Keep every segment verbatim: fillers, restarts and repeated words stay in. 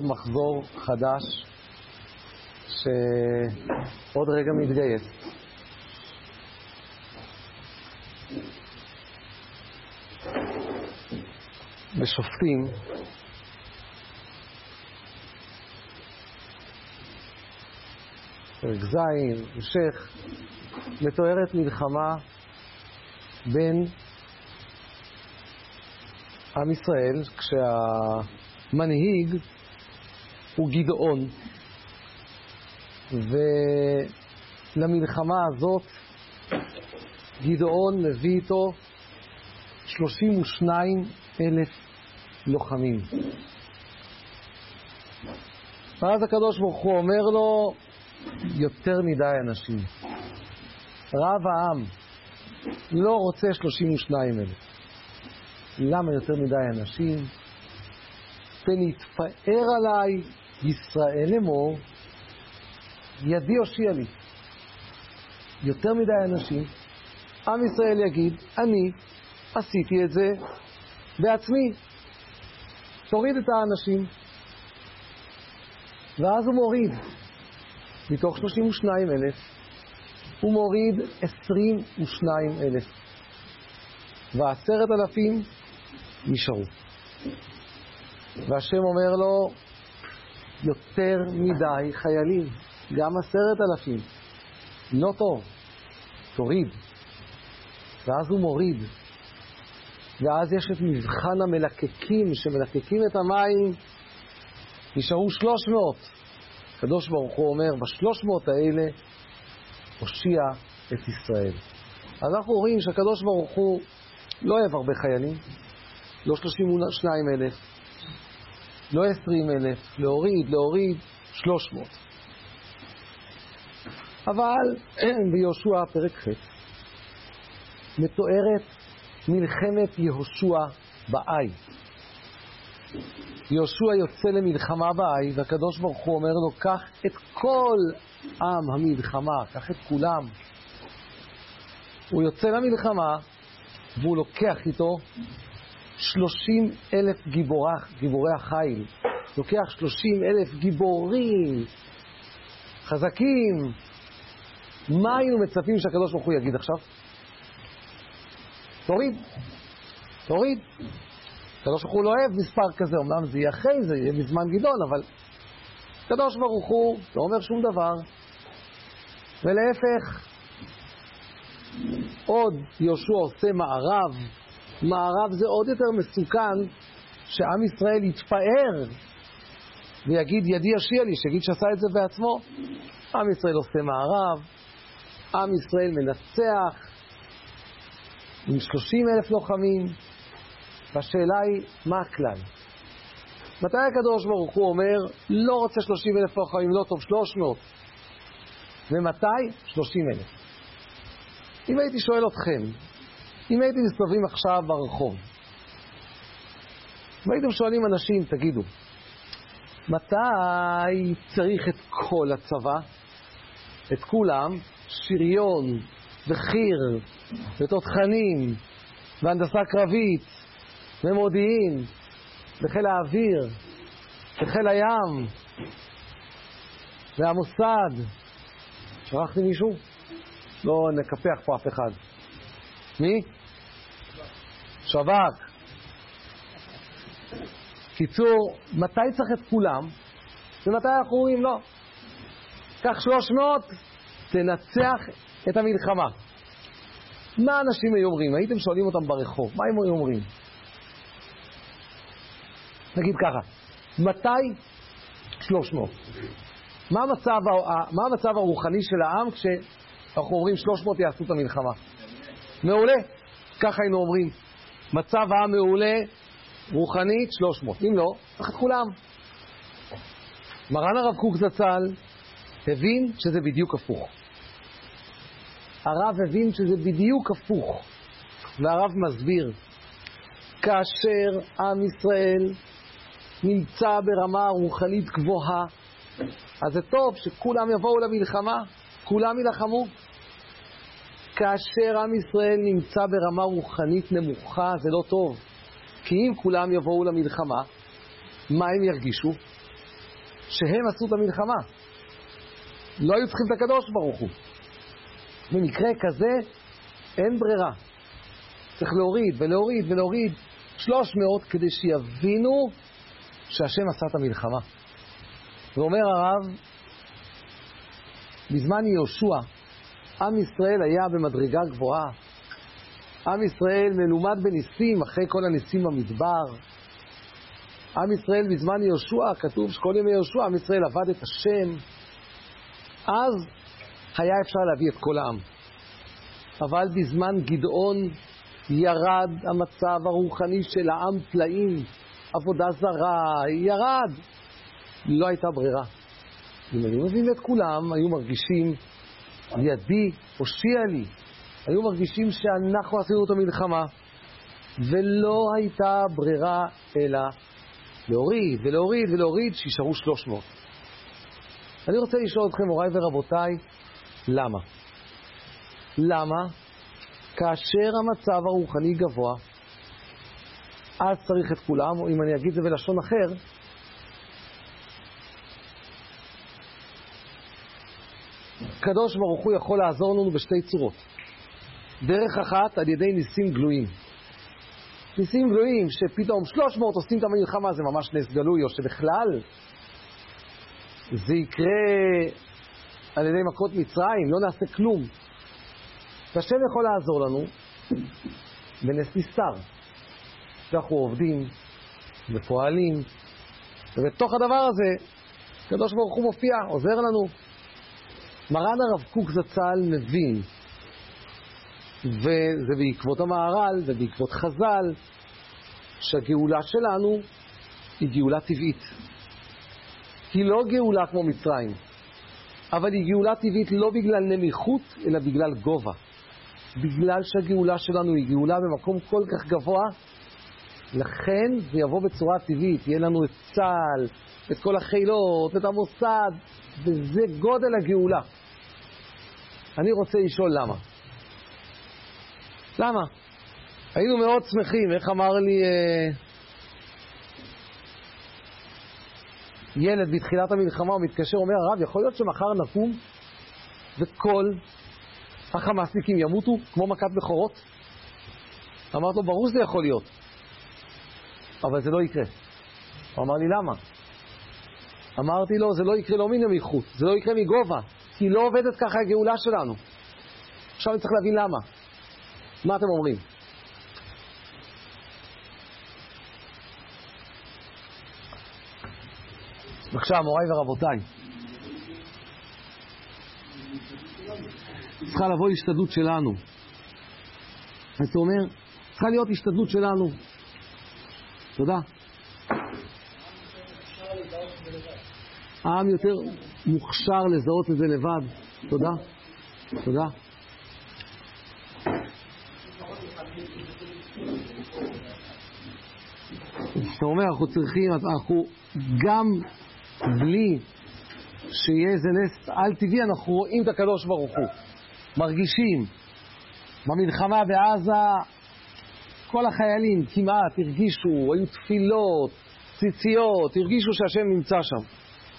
מחזור חדש שעוד רגע מתגייס. בשופטים פרק זין, המשך, מתוארת מלחמה בין עם ישראל, כשהמנהיג הוא גדעון, ולמלחמה הזאת גדעון מביא איתו שלושים ושניים אלף לוחמים. ואז הקדוש ברוך הוא אומר לו, יותר מדי אנשים, רב העם לא רוצה שלושים ושניים אלף. למה יותר מדי אנשים? פן יתפאר עליי ישראל לאמור, ידי הושיע לי. יותר מדי אנשים, עם ישראל יגיד, אני עשיתי את זה בעצמי. תוריד את האנשים. ואז הוא מוריד מתוך שלושים ושניים אלף, הוא מוריד עשרים ושניים אלף, ועשרת אלפים נשארו. והשם אומר לו, יותר מדי חיילים, גם עשרת אלפים, לא טוב, תוריד. ואז הוא מוריד, ואז יש את מבחן המלקקים שמלקקים את המים. נשארו שלוש מאות. הקדוש ברוך הוא אומר, בשלוש מאות האלה הושיע את ישראל. אז אנחנו רואים שהקדוש ברוך הוא לא אוהב הרבה חיילים, לא שלושים ושניים אלף, לא עשרים אלף, להוריד, להוריד שלוש מאות. אבל ביהושע פרק ח' מתוארת מלחמת יהושע באי. יהושע יוצא למלחמה באי, והקדוש ברוך הוא אומר לו, קח את כל עם המלחמה, קח את כולם. הוא יוצא למלחמה, והוא לוקח איתו שלושים אלף גיבורי, גיבורי החיל. לוקח שלושים אלף גיבורים חזקים. מה היינו מצפים שהקדוש ברוך הוא יגיד עכשיו? תוריד, תוריד. הקדוש ברוך הוא לא אוהב מספר כזה, אומנם זה יהיה אחרי זה, יהיה בזמן גדעון, אבל הקדוש ברוך הוא לא אומר שום דבר. ולהפך, עוד יהושע עושה מערב. מערב זה עוד יותר מסוכן, שעם ישראל יתפאר ויגיד ידי הושיע לי, שיגיד שעשה את זה בעצמו. עם ישראל עושה מערב, עם ישראל מנצח עם שלושים אלף לוחמים. והשאלה היא, מה הכלל? מתי הקדוש ברוך הוא אומר, לא רוצה שלושים אלף לוחמים, לא טוב שלוש מאות? ומתי? שלושים אלף. אם הייתי שואל אתכם, אם הייתי מסתובבים עכשיו ברחוב, והייתם שואלים אנשים, תגידו, מתי צריך את כל הצבא? את כולם, שריון, וחי"ר, ותותחנים, והנדסה קרבית, ומודיעין, וחיל האוויר, וחיל הים, והמוסד. שכחתי מישהו? לא נקפח פה אף אחד. מי? שב"כ. קיצור, מתי צריך את כולם? ומתי אנחנו רואים? לא. קח שלוש מאות, תנצח את המלחמה. מה אנשים היו אומרים? הייתם שואלים אותם ברחוב, מה הם היו אומרים? נגיד ככה, מתי שלוש מאות? מה המצב, מה המצב הרוחני של העם כשאנחנו אומרים שלוש מאות יעשו את המלחמה? מעולה. ככה היינו אומרים, מצב העם מעולה, רוחנית שלוש מאות. אם לא, צריך את כולם. מרן הרב קוק זצ"ל הבין שזה בדיוק הפוך. הרב הבין שזה בדיוק הפוך. והרב מסביר, כאשר עם ישראל נמצא ברמה רוחנית גבוהה, אז זה טוב שכולם יבואו למלחמה, כולם ילחמו. כאשר עם ישראל נמצא ברמה רוחנית נמוכה, זה לא טוב. כי אם כולם יבואו למלחמה, מה הם ירגישו? שהם עשו את המלחמה. לא היו צריכים את הקדוש ברוך הוא. במקרה כזה אין ברירה. צריך להוריד ולהוריד ולהוריד שלוש מאות כדי שיבינו שהשם עשה את המלחמה. ואומר הרב, בזמן יהושע, עם ישראל היה במדרגה גבוהה. עם ישראל מלומד בניסים אחרי כל הניסים במדבר. עם ישראל בזמן יהושע, כתוב שכל ימי יהושע, עם ישראל עבד את השם. אז היה אפשר להביא את כל העם. אבל בזמן גדעון ירד המצב הרוחני של העם פלאים, עבודה זרה, ירד. לא הייתה ברירה. אם היו מביאים את כולם, היו מרגישים, ידי הושיע לי. היו מרגישים שאנחנו עשינו את המלחמה, ולא הייתה ברירה אלא להוריד ולהוריד ולהוריד, שישארו שלוש מאות. אני רוצה לשאול אתכם, מוריי ורבותיי, למה? למה? כאשר המצב הרוחני גבוה, אז צריך את כולם, או אם אני אגיד זה בלשון אחר, קדוש ברוך הוא יכול לעזור לנו בשתי צורות. דרך אחת, על ידי ניסים גלויים. ניסים גלויים שפתאום שלוש מאות עושים את המלחמה, זה ממש נס גלוי, או שבכלל זה יקרה על ידי מכות מצרים, לא נעשה כלום. והשם יכול לעזור לנו בנס נסתר. שאנחנו עובדים ופועלים, ובתוך הדבר הזה קדוש ברוך הוא מופיע, עוזר לנו. מרן הרב קוק זצ"ל מבין, וזה בעקבות המהר"ל ובעקבות חז"ל, שהגאולה שלנו היא גאולה טבעית. היא לא גאולה כמו מצרים, אבל היא גאולה טבעית לא בגלל נמיכות, אלא בגלל גובה. בגלל שהגאולה שלנו היא גאולה במקום כל כך גבוה, לכן זה יבוא בצורה טבעית. יהיה לנו את צה"ל, את כל החילות, את המוסד, וזה גודל הגאולה. אני רוצה לשאול למה. למה? היינו מאוד שמחים, איך אמר לי אה, ילד בתחילת המלחמה, הוא מתקשר, אומר, הרב, יכול להיות שמחר נקום וכל החמאסניקים ימותו כמו מכת בכורות? אמרת לו, ברור שזה יכול להיות, אבל זה לא יקרה. הוא אמר לי, למה? אמרתי לו, זה לא יקרה לא מנמיכות, זה לא יקרה מגובה, כי לא עובדת ככה הגאולה שלנו. עכשיו אני צריך להבין למה. מה אתם אומרים? בבקשה, מוריי ורבותיי. צריכה לבוא השתדלות שלנו. אתה אומר, צריכה להיות השתדלות שלנו. תודה. העם יותר מוכשר לזהות את זה לבד. תודה. תודה. זאת אומרת, אנחנו צריכים, אנחנו גם בלי שיהיה איזה נס על טבעי, אנחנו רואים את הקדוש ברוך הוא. מרגישים. במלחמה בעזה, כל החיילים כמעט הרגישו, היו תפילות, ציציות, הרגישו שהשם נמצא שם.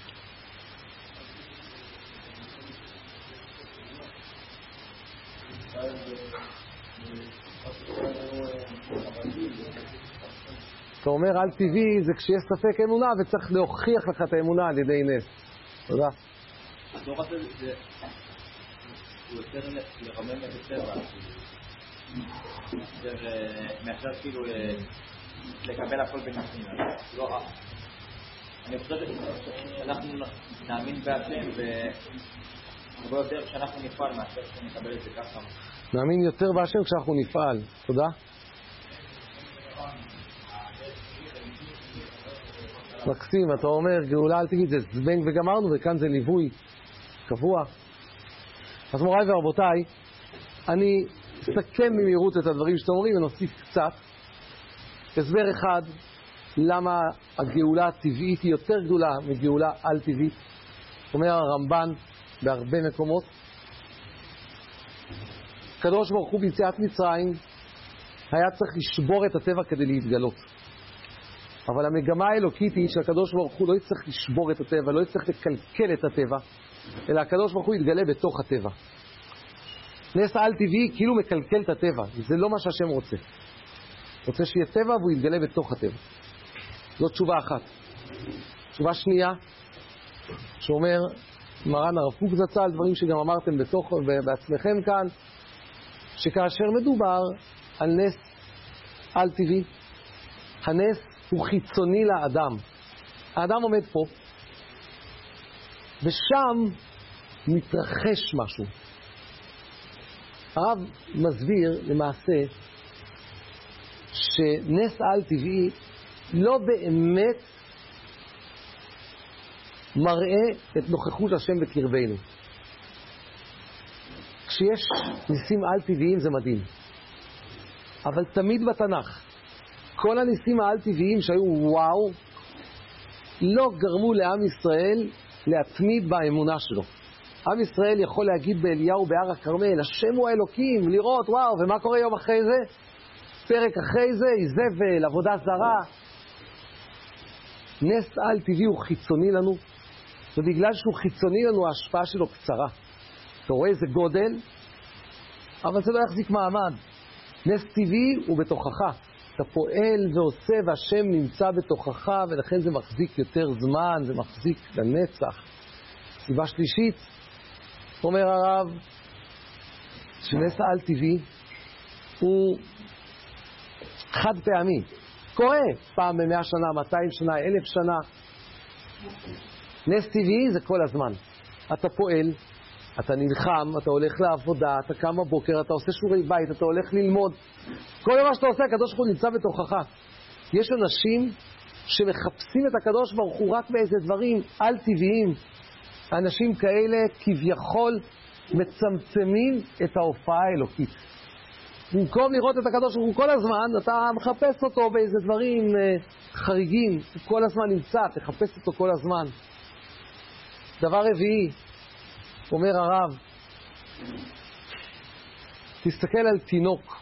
אתה אומר על טבעי זה כשיש ספק אמונה וצריך להוכיח לך את האמונה על ידי נס. תודה. הדור הזה זה הוא יותר לרמם את הטבע, יותר מאשר כאילו לקבל הכל בנפשים. אני חושב שאנחנו נאמין בהשם והרבה יותר כשאנחנו נפעל מאשר שנקבל את זה ככה. נאמין יותר בהשם כשאנחנו נפעל. תודה. מקסים, אתה אומר גאולה אל תגיד, זה זבנג וגמרנו, וכאן זה ליווי קבוע. אז מוריי ורבותיי, אני אסכם במהירות את הדברים שאתם אומרים ונוסיף קצת. הסבר אחד, למה הגאולה הטבעית היא יותר גדולה מגאולה על טבעית. אומר הרמב"ן בהרבה מקומות. קדוש ברוך הוא ביציאת מצרים היה צריך לשבור את הטבע כדי להתגלות. אבל המגמה האלוקית היא שהקדוש ברוך הוא לא יצטרך לשבור את הטבע, לא יצטרך לקלקל את הטבע, אלא הקדוש ברוך הוא יתגלה בתוך הטבע. נס על-טבעי כאילו מקלקל את הטבע, זה לא מה שהשם רוצה. רוצה שיהיה טבע והוא יתגלה בתוך הטבע. זאת תשובה אחת. תשובה שנייה, שאומר מרן הרב קוק זצ"ל, דברים שגם אמרתם בתוך, בעצמכם כאן, שכאשר מדובר על נס על-טבעי, הנס הוא חיצוני לאדם. האדם עומד פה, ושם מתרחש משהו. הרב מסביר למעשה שנס על-טבעי לא באמת מראה את נוכחות השם בקרבנו. כשיש ניסים על-טבעיים זה מדהים. אבל תמיד בתנ"ך, כל הניסים העל-טבעיים שהיו וואו, לא גרמו לעם ישראל להתמיד באמונה שלו. עם ישראל יכול להגיד באליהו בהר הכרמל, השם הוא האלוקים, לראות וואו, ומה קורה יום אחרי זה? פרק אחרי זה, איזבל, עבודה זרה. נס על-טבעי הוא חיצוני לנו, ובגלל שהוא חיצוני לנו ההשפעה שלו קצרה. אתה רואה איזה גודל, אבל זה לא יחזיק מעמד. נס טבעי הוא בתוכך. אתה פועל ועושה והשם נמצא בתוכך, ולכן זה מחזיק יותר זמן, זה מחזיק לנצח. סיבה שלישית, אומר הרב, שנס על-טבעי הוא חד פעמי. קורה פעם במאה שנה, מאתיים שנה, אלף שנה. נס טבעי זה כל הזמן. אתה פועל, אתה נלחם, אתה הולך לעבודה, אתה קם בבוקר, אתה עושה שיעורי בית, אתה הולך ללמוד. כל מה שאתה עושה, הקדוש ברוך הוא נמצא בתוכך. יש אנשים שמחפשים את הקדוש ברוך הוא רק באיזה דברים על-טבעיים. אנשים כאלה כביכול מצמצמים את ההופעה האלוקית. במקום לראות את הקדוש ברוך הוא כל הזמן, אתה מחפש אותו באיזה דברים חריגים. הוא כל הזמן נמצא, תחפש אותו כל הזמן. דבר רביעי, אומר הרב, תסתכל על תינוק.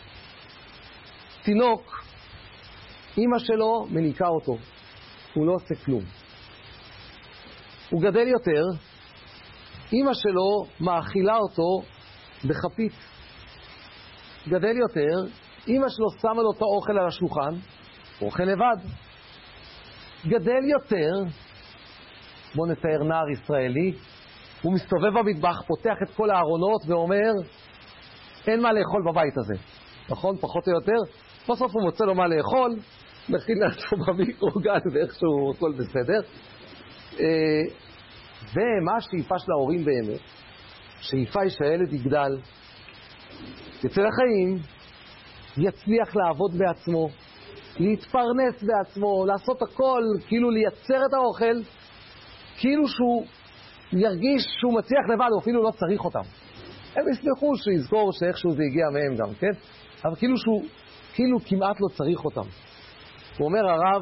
תינוק, אמא שלו מניקה אותו, הוא לא עושה כלום. הוא גדל יותר, אמא שלו מאכילה אותו בחפית. גדל יותר, אמא שלו שמה לו את האוכל על השולחן, הוא אוכל לבד. גדל יותר, בוא נתאר נער ישראלי, הוא מסתובב במטבח, פותח את כל הארונות ואומר, אין מה לאכול בבית הזה. נכון? פחות או יותר. בסוף הוא מוצא לו מה לאכול, מכין לעצמו במיקרוגל ואיכשהו הכל בסדר. ומה השאיפה של ההורים באמת? שאיפה היא שהילד יגדל, יצא לחיים, יצליח לעבוד בעצמו, להתפרנס בעצמו, לעשות הכל, כאילו לייצר את האוכל, כאילו שהוא ירגיש שהוא מצליח לבד, הוא אפילו לא צריך אותם. הם יסלחו שיזכור שאיכשהו זה הגיע מהם גם, כן? אבל כאילו שהוא, כאילו כמעט לא צריך אותם. הוא אומר הרב,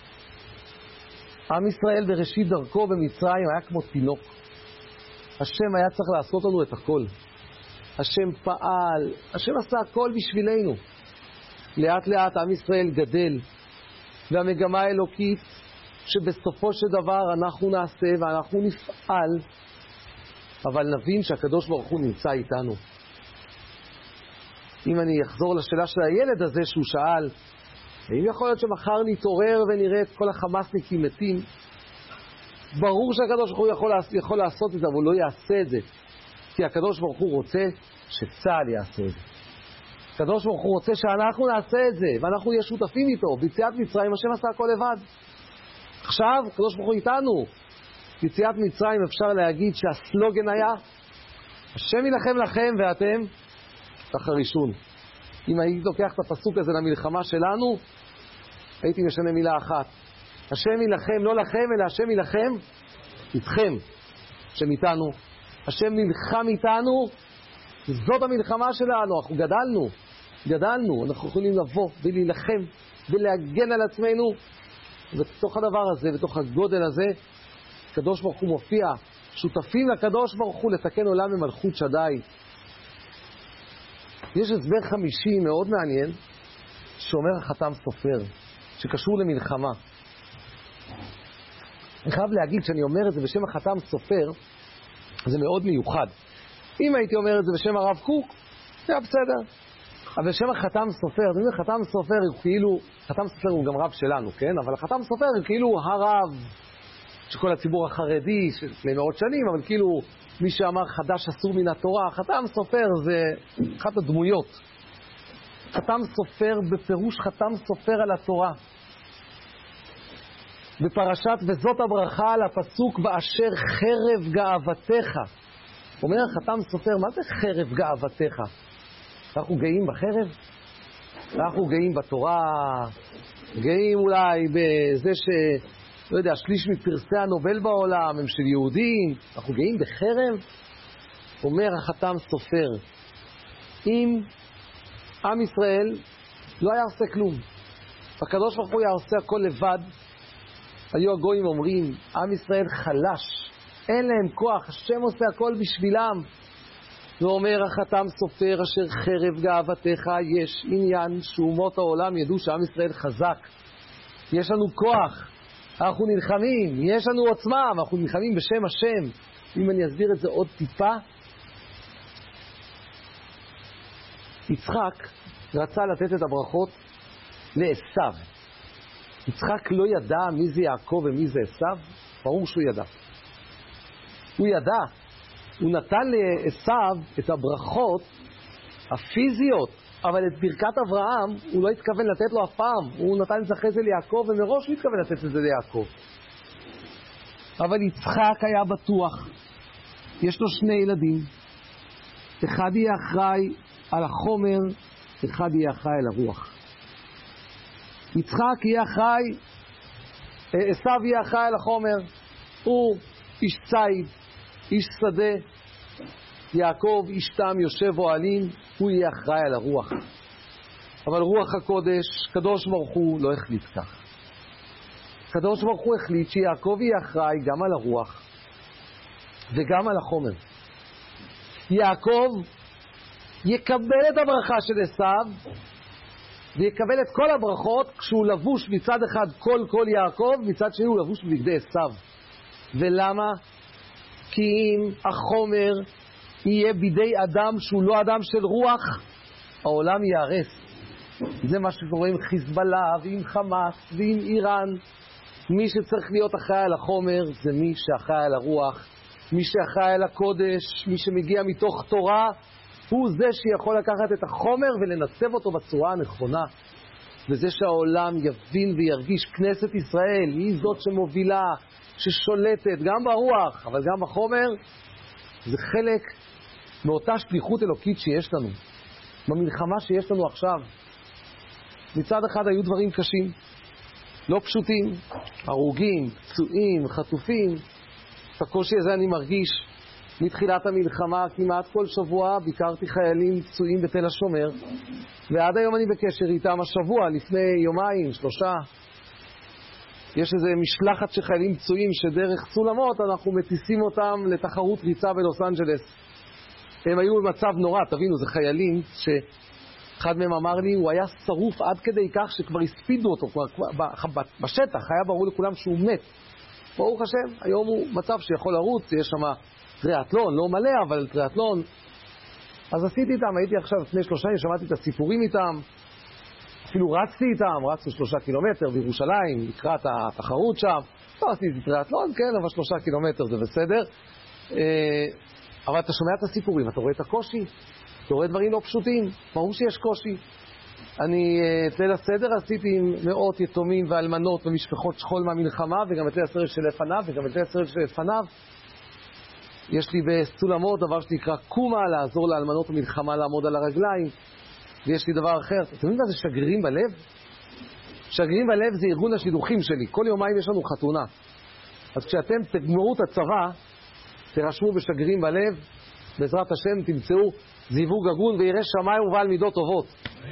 עם ישראל בראשית דרכו במצרים היה כמו תינוק. השם היה צריך לעשות לנו את הכל. השם פעל, השם עשה הכל בשבילנו. לאט לאט עם ישראל גדל, והמגמה האלוקית שבסופו של דבר אנחנו נעשה ואנחנו נפעל, אבל נבין שהקדוש ברוך הוא נמצא איתנו. אם אני אחזור לשאלה של הילד הזה שהוא שאל, האם יכול להיות שמחר נתעורר ונראה את כל החמאסניקים מתים? ברור שהקדוש ברוך הוא יכול, יכול לעשות את זה, אבל הוא לא יעשה את זה. כי הקדוש ברוך הוא רוצה שצה"ל יעשה את זה. הקדוש ברוך הוא רוצה שאנחנו נעשה את זה, ואנחנו נהיה שותפים איתו. ביציאת מצרים השם עשה הכל לבד. עכשיו הקדוש ברוך הוא איתנו. ביציאת מצרים אפשר להגיד שהסלוגן היה, השם ילחם לכם ואתם תחרישון. אם הייתי לוקח את הפסוק הזה למלחמה שלנו, הייתי משנה מילה אחת. השם ילחם, לא לכם, אלא השם ילחם איתכם. השם איתנו. השם נלחם איתנו, זאת המלחמה שלנו. אנחנו גדלנו, גדלנו. אנחנו יכולים לבוא ולהילחם ולהגן על עצמנו. ובתוך הדבר הזה, בתוך הגודל הזה, הקדוש ברוך הוא מופיע. שותפים לקדוש ברוך הוא לתקן עולם במלכות שדי. יש הסבר חמישי מאוד מעניין שאומר החתם סופר, שקשור למלחמה. אני חייב להגיד שאני אומר את זה בשם החתם סופר, זה מאוד מיוחד. אם הייתי אומר את זה בשם הרב קוק, זה היה בסדר. אבל בשם החתם סופר, אתם יודעים, חתם סופר הוא כאילו, חתם סופר הוא גם רב שלנו, כן? אבל החתם סופר הוא כאילו הרב של כל הציבור החרדי, של מאות שנים, אבל כאילו מי שאמר חדש אסור מן התורה, חתם סופר זה אחת הדמויות. חתם סופר בפירוש חתם סופר על התורה. בפרשת וזאת הברכה על הפסוק באשר חרב גאוותך. אומר חתם סופר, מה זה חרב גאוותך? אנחנו גאים בחרב? אנחנו גאים בתורה, גאים אולי בזה ש... לא יודע, שליש מפרסי הנובל בעולם הם של יהודים, אנחנו גאים בחרב? אומר החתם סופר, אם עם ישראל לא היה עושה כלום, הקדוש ברוך הוא היה עושה הכל לבד, היו הגויים אומרים, עם ישראל חלש, אין להם כוח, השם עושה הכל בשבילם. ואומר החתם סופר, אשר חרב גאוותך, יש עניין שאומות העולם ידעו שעם ישראל חזק. יש לנו כוח, אנחנו נלחמים, יש לנו עוצמה, אנחנו נלחמים בשם השם. אם אני אסביר את זה עוד טיפה, יצחק רצה לתת את הברכות לעשו. יצחק לא ידע מי זה יעקב ומי זה עשו, ברור שהוא ידע. הוא ידע, הוא נתן לעשו את הברכות הפיזיות, אבל את ברכת אברהם הוא לא התכוון לתת לו אף פעם. הוא נתן את זה אחרי זה ליעקב, ומראש הוא התכוון לתת את זה ליעקב. אבל יצחק היה בטוח, יש לו שני ילדים, אחד יהיה אחראי על החומר, אחד יהיה אחראי על הרוח. יצחק יהיה אחראי, עשו יהיה אחראי על החומר, הוא איש ציד, איש שדה, יעקב איש תם יושב אוהלים, הוא יהיה אחראי על הרוח. אבל רוח הקודש, קדוש ברוך הוא לא החליט כך. קדוש ברוך הוא החליט שיעקב יהיה אחראי גם על הרוח וגם על החומר. יעקב יקבל את הברכה של עשו ויקבל את כל הברכות כשהוא לבוש מצד אחד כל כל יעקב, מצד שני הוא לבוש בבגדי עשו. ולמה? כי אם החומר יהיה בידי אדם שהוא לא אדם של רוח, העולם ייהרס. זה מה שקורה עם חיזבאללה ועם חמאס ועם איראן. מי שצריך להיות אחראי על החומר זה מי שאחראי על הרוח, מי שאחראי על הקודש, מי שמגיע מתוך תורה, הוא זה שיכול לקחת את החומר ולנצב אותו בצורה הנכונה. וזה שהעולם יבין וירגיש, כנסת ישראל היא זאת שמובילה, ששולטת גם ברוח אבל גם בחומר, זה חלק מאותה שליחות אלוקית שיש לנו במלחמה שיש לנו עכשיו. מצד אחד היו דברים קשים, לא פשוטים, הרוגים, פצועים, חטופים. את הקושי הזה אני מרגיש מתחילת המלחמה. כמעט כל שבוע ביקרתי חיילים פצועים בתל השומר, ועד היום אני בקשר איתם. השבוע, לפני יומיים, שלושה, יש איזו משלחת של חיילים פצועים שדרך סולמות אנחנו מטיסים אותם לתחרות ריצה בלוס אנג'לס. הם היו במצב נורא, תבינו, זה חיילים שאחד מהם אמר לי, הוא היה שרוף עד כדי כך שכבר הספידו אותו, כבר בשטח היה ברור לכולם שהוא מת. ברוך השם, היום הוא מצב שיכול לרוץ, יש שם טריאטלון, לא מלא, אבל טריאטלון. אז עשיתי איתם, הייתי עכשיו לפני שלושה, שמעתי את הסיפורים איתם, אפילו רצתי איתם, רצנו שלושה קילומטר בירושלים, לקראת התחרות שם. לא עשיתי טריאטלון, כן, אבל שלושה קילומטר זה בסדר. אבל אתה שומע את הסיפורים, אתה רואה את הקושי, אתה רואה דברים לא פשוטים, ברור שיש קושי. אני את ליל הסדר עשיתי עם מאות יתומים ואלמנות ומשפחות שכול מהמלחמה, וגם את ליל הסדר שלפניו, וגם את ליל הסדר שלפניו. יש לי בסולמות דבר שנקרא קומה, לעזור לאלמנות ומלחמה לעמוד על הרגליים. ויש לי דבר אחר, אתם יודעים מה זה שגרירים בלב? שגרירים בלב זה ארגון השידוכים שלי, כל יומיים יש לנו חתונה. אז כשאתם תגמרו את הצבא, תרשמו בשגרירים בלב, בעזרת השם תמצאו זיווג הגון וירא שמיים ובעל מידות טובות.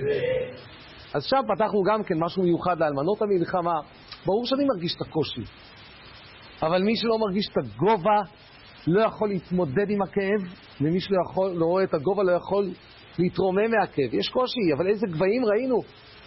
אז שם פתחנו גם כן משהו מיוחד לאלמנות המלחמה. ברור שאני מרגיש את הקושי, אבל מי שלא מרגיש את הגובה לא יכול להתמודד עם הכאב, ומי שלא יכול, לא רואה את הגובה לא יכול להתרומם מהכאב. יש קושי, אבל איזה גבהים ראינו.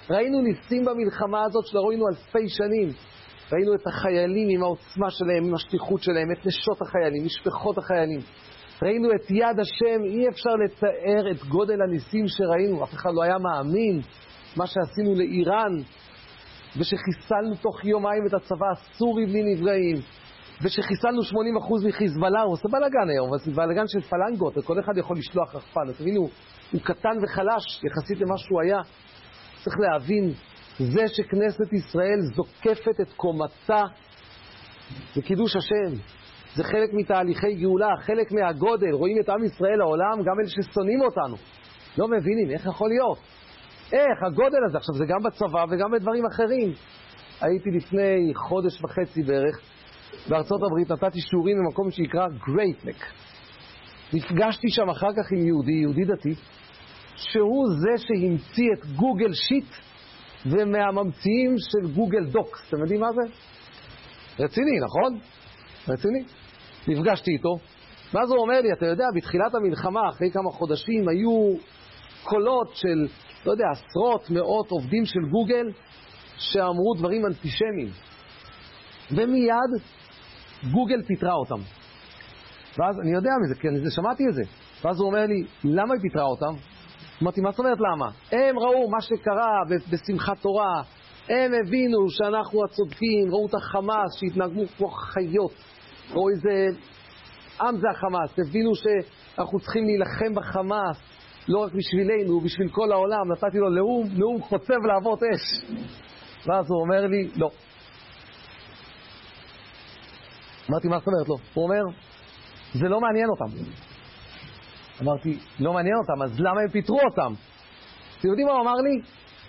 ראינו ניסים במלחמה הזאת שלא ראינו אלפי שנים. ראינו את החיילים עם העוצמה שלהם, עם השליחות שלהם, את נשות החיילים, משפחות החיילים. ראינו את יד השם, אי אפשר לתאר את גודל הניסים שראינו. אף אחד לא היה מאמין מה שעשינו לאיראן, ושחיסלנו תוך יומיים את הצבא הסורי בלי נפגעים, ושחיסלנו שמונים אחוז מחיזבאללה. הוא עושה בלגן היום, אבל זה בלגן של פלנגות, וכל אחד יכול לשלוח רחפן. אז תבינו, הוא קטן וחלש יחסית למה שהוא היה. צריך להבין, זה שכנסת ישראל זוקפת את קומתה, זה קידוש השם. זה חלק מתהליכי גאולה, חלק מהגודל. רואים את עם ישראל העולם, גם אלה ששונאים אותנו. לא מבינים, איך יכול להיות? איך הגודל הזה? עכשיו זה גם בצבא וגם בדברים אחרים. הייתי לפני חודש וחצי בערך בארצות הברית, נתתי שיעורים במקום שיקרא Great Neck. נפגשתי שם אחר כך עם יהודי, יהודי דתי, שהוא זה שהמציא את גוגל שיט, ומהממציאים של גוגל דוקס. אתם יודעים מה זה? רציני, נכון? רציני. נפגשתי איתו, ואז הוא אומר לי, אתה יודע, בתחילת המלחמה, אחרי כמה חודשים, היו קולות של, לא יודע, עשרות, מאות עובדים של גוגל, שאמרו דברים אנטישמיים. ומיד, גוגל פיטרה אותם. ואז אני יודע מזה, כי אני שמעתי את זה. ואז הוא אומר לי, למה היא פיטרה אותם? אמרתי, מה זאת אומרת למה? הם ראו מה שקרה בשמחת תורה, הם הבינו שאנחנו הצודקים, ראו את החמאס שהתנהגו כמו חיות, ראו איזה עם זה החמאס, הבינו שאנחנו צריכים להילחם בחמאס, לא רק בשבילנו, בשביל כל העולם. נתתי לו נאום, נאום חוצב להבות אש. ואז הוא אומר לי, לא. אמרתי, מה זאת אומרת לא? הוא אומר, זה לא מעניין אותם. אמרתי, לא מעניין אותם, אז למה הם פיטרו אותם? אתם יודעים מה הוא אמר לי?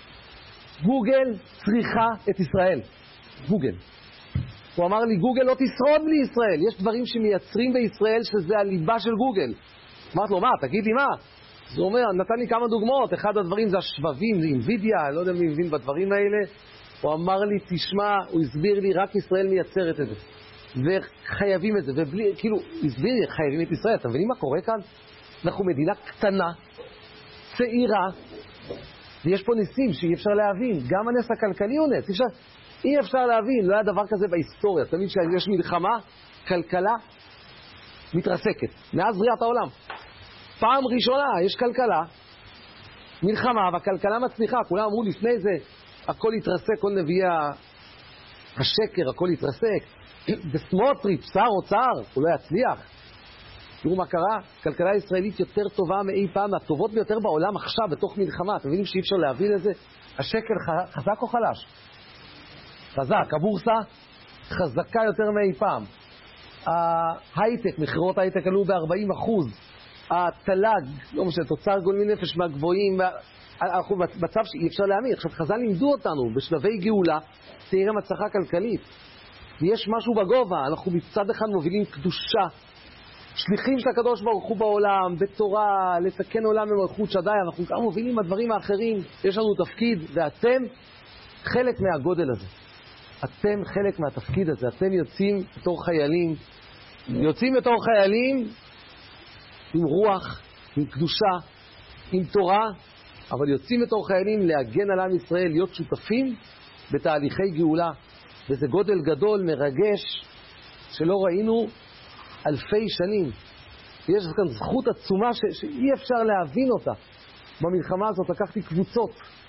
גוגל צריכה את ישראל. גוגל. הוא אמר לי, גוגל לא תשרוד בלי ישראל. יש דברים שמייצרים בישראל שזה הליבה של גוגל. אמרתי לו, מה? תגיד לי מה? אז הוא אומר, נתן לי כמה דוגמאות. אחד הדברים זה השבבים, זה אינווידיה, אני לא יודע מי מבין בדברים האלה. הוא אמר לי, תשמע, הוא הסביר לי, רק ישראל מייצרת את זה. וחייבים את זה. ובלי, כאילו, הסביר לי, חייבים את ישראל. אתם מבינים מה קורה כאן? אנחנו מדינה קטנה, צעירה, ויש פה ניסים שאי אפשר להבין. גם הנס הכלכלי הוא נס. אי אפשר, אי אפשר להבין, לא היה דבר כזה בהיסטוריה. תמיד שיש מלחמה, כלכלה מתרסקת. מאז בריאת העולם. פעם ראשונה יש כלכלה, מלחמה, והכלכלה מצליחה. כולם אמרו לפני זה, הכל יתרסק, כל נביאי השקר, הכל יתרסק. בסמוטריץ', שר אוצר, הוא לא יצליח. תראו מה קרה, הכלכלה הישראלית יותר טובה מאי פעם, הטובות ביותר בעולם עכשיו, בתוך מלחמה. אתם מבינים שאי אפשר להבין את זה? השקל חזק או חלש? חזק. הבורסה חזקה יותר מאי פעם. ההייטק, מחירות ההייטק עלו ב-ארבעים אחוז. התל"ג, לא משנה, תוצר גולמי נפש מהגבוהים, אנחנו במצב שאי אפשר להאמין. עכשיו, חז"ל לימדו אותנו, בשלבי גאולה, תראה מצחה כלכלית. ויש משהו בגובה, אנחנו מצד אחד מובילים קדושה, שליחים של הקדוש ברוך הוא בעולם, בתורה, לתקן עולם במלכות שדי, אנחנו גם מובילים הדברים האחרים, יש לנו תפקיד, ואתם חלק מהגודל הזה. אתם חלק מהתפקיד הזה, אתם יוצאים בתור חיילים, יוצאים בתור חיילים עם רוח, עם קדושה, עם תורה, אבל יוצאים בתור חיילים להגן על עם ישראל, להיות שותפים בתהליכי גאולה, וזה גודל גדול, מרגש, שלא ראינו אלפי שנים. יש כאן זכות עצומה ש... שאי אפשר להבין אותה. במלחמה הזאת לקחתי קבוצות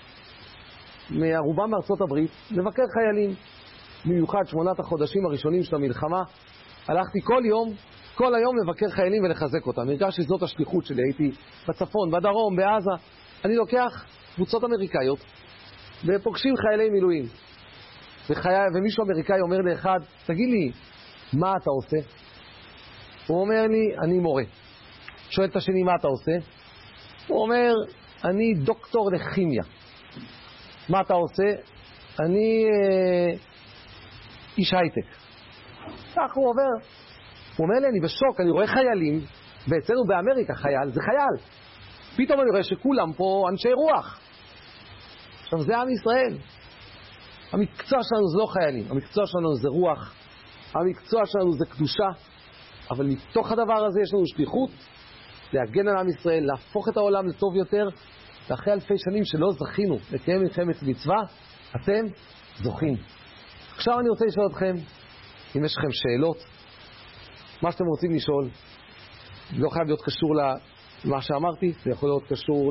מהרובם מארצות הברית לבקר חיילים, במיוחד שמונת החודשים הראשונים של המלחמה. הלכתי כל יום, כל היום לבקר חיילים ולחזק אותם. הרגשתי שזאת השליחות שלי. הייתי בצפון, בדרום, בעזה. אני לוקח קבוצות אמריקאיות ופוגשים חיילי מילואים. וחי... ומישהו אמריקאי אומר לאחד, תגיד לי, מה אתה עושה? הוא אומר לי, אני מורה. שואל את השני, מה אתה עושה? הוא אומר, אני דוקטור לכימיה. מה אתה עושה? אני אה, איש הייטק. כך הוא עובר. הוא אומר לי, אני בשוק, אני רואה חיילים, ואצלנו באמריקה חייל, זה חייל. פתאום אני רואה שכולם פה אנשי רוח. עכשיו זה עם ישראל. המקצוע שלנו זה לא חיילים, המקצוע שלנו זה רוח, המקצוע שלנו זה קדושה, אבל מתוך הדבר הזה יש לנו שליחות להגן על עם ישראל, להפוך את העולם לטוב יותר, ואחרי אלפי שנים שלא זכינו לקיים מלחמת מצווה, אתם זוכים. עכשיו אני רוצה לשאול אתכם, אם יש לכם שאלות, מה שאתם רוצים לשאול, לא חייב להיות קשור למה שאמרתי, זה יכול להיות קשור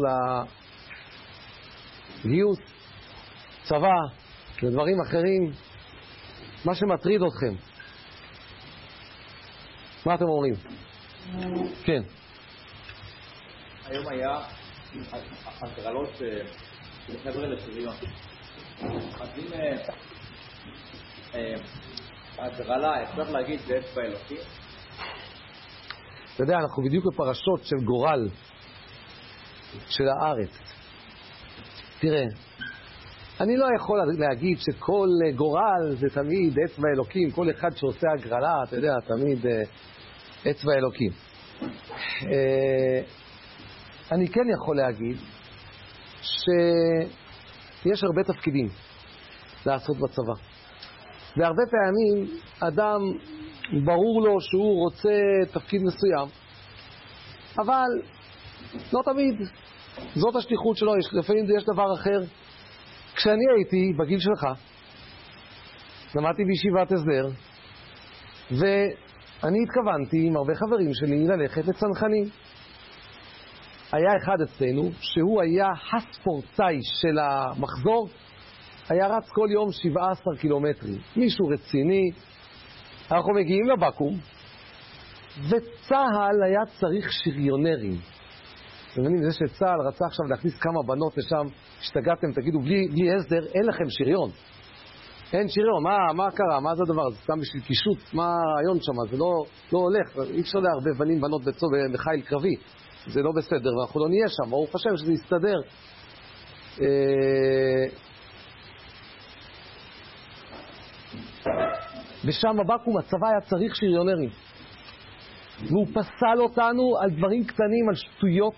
לגיוס, צבא, ודברים אחרים, מה שמטריד אתכם. מה אתם אומרים? כן. היום היה הגרלות של חבר'ה לשריון. אז אם הגרלה, אפשר להגיד, זה אצבע אלוקי? אתה יודע, אנחנו בדיוק בפרשות של גורל של הארץ. תראה, אני לא יכול להגיד שכל גורל זה תמיד אצבע אלוקים, כל אחד שעושה הגרלה, אתה יודע, תמיד אצבע אלוקים. אני כן יכול להגיד שיש הרבה תפקידים לעשות בצבא. והרבה פעמים אדם ברור לו שהוא רוצה תפקיד מסוים, אבל לא תמיד זאת השליחות שלו, לפעמים יש דבר אחר. כשאני הייתי בגיל שלך, למדתי בישיבת הסדר, ואני התכוונתי עם הרבה חברים שלי ללכת לצנחנים. היה אחד אצלנו שהוא היה הספורטאי של המחזור, היה רץ כל יום שבעה עשר קילומטרים. מישהו רציני. אנחנו מגיעים לבקו"ם, וצה"ל היה צריך שריונרים. אתם מבינים, זה שצה"ל רצה עכשיו להכניס כמה בנות לשם, השתגעתם, תגידו, בלי, בלי הסדר, אין לכם שריון. אין שריון, מה, מה קרה? מה זה הדבר? זה סתם בשביל קישוט, מה הרעיון שם? זה לא, לא הולך, אי אפשר להרבה בנים בנות בצו בחיל קרבי. זה לא בסדר, ואנחנו לא נהיה שם, הוא חושב שזה יסתדר. ושם בבקו"ם הצבא היה צריך שריונרים. והוא פסל אותנו על דברים קטנים, על שטויות.